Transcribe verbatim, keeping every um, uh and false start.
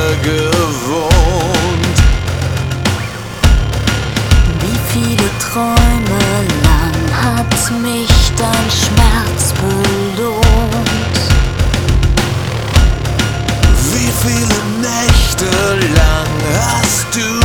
gewohnt. Wie viele Träume lang hat mich dein Schmerz belohnt? Wie viele Nächte lang hast du